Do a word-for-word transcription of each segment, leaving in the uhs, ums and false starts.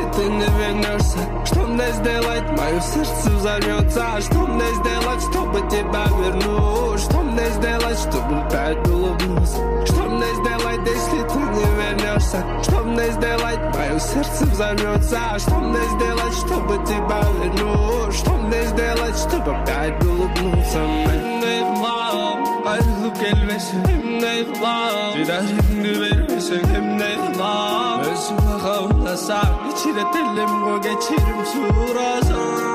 ты не вернешься? Что мне сделать? Мое сердце взорвется. Что мне сделать, чтобы тебя вернуть? Что мне сделать, чтобы опять улыбнуться? Что мне сделать, если ты не вернешься? Что мне сделать? Мое сердце взорвется. Что мне сделать, чтобы тебя вернуть? Что мне сделать, чтобы опять улыбнуться? Мне мало, ayrılıp gelmesin. Мне мало, ciğerimde vermesin. Мне mало, özüme kavlasam, geçiretelim o geçirim surasam.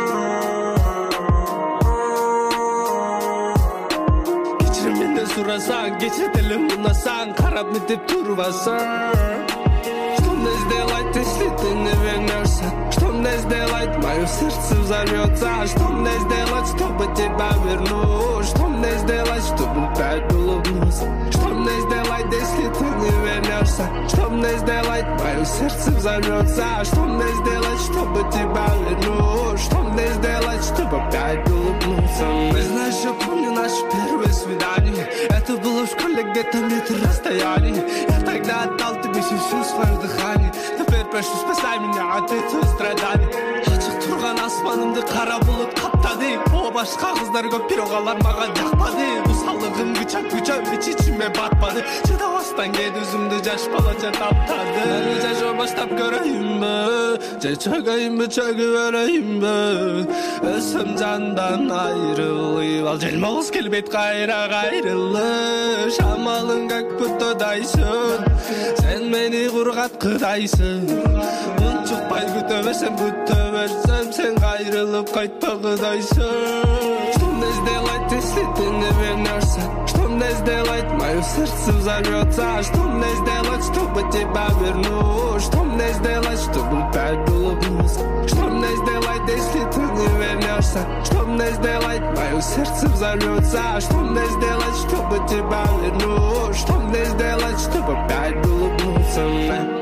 Сурасан, geçirtelim buna sen Karab edip durvasan. Что мне сделать, если ты не вернешься? Что мне сделать, мое сердце взорвется. Что мне сделать, чтобы тебя вернуть? Что мне сделать, чтобы опять улыбнуться? Что мне сделать, если ты не вернешься? Что мне сделать, мое сердце взорвется. Что мне сделать, чтобы тебя вернуть? Что мне сделать, чтобы опять улыбнуться? Мы знаешь, я помню наше первое свидание. Это было в школе, где-то метр расстояния. Я тогда отдал тебе все свое дыхание. Теперь прошу, спасай меня от этого страдания. Açık turgan asmanımды qara bulut kapladı. O başka kızlar көп, бирок алар мага жакпады. Усаллыгым күчөп күчөп ич ичиме батпады. Чыдабастан кет өзүмдү жаш балача таптады. Мени жашоо баштап көрөйүнбү? Же чөгөйүнбү, чөгүп өрөйүнбү? Өзүм жандан айрылып, ал желмогуз келбейт кайра кайрылып. Шамалың көк бутудайсың, сен мени кургаткыдайсың. Унчукпай күтө берсем, күтө берсем, сен кайрылып кайтпагыдайсың. Что мне сделать, если ты не вернешься? Что мне сделать, мое сердце взорвется. Что мне сделать, чтобы тебя вернуть? Что мне сделать, чтобы опять улыбнуться? Что мне сделать, если ты не вернешься? Что мне сделать, мое сердце взорвется. Что мне сделать, чтобы тебя вернуть? Что мне сделать, чтобы опять улыбнуться?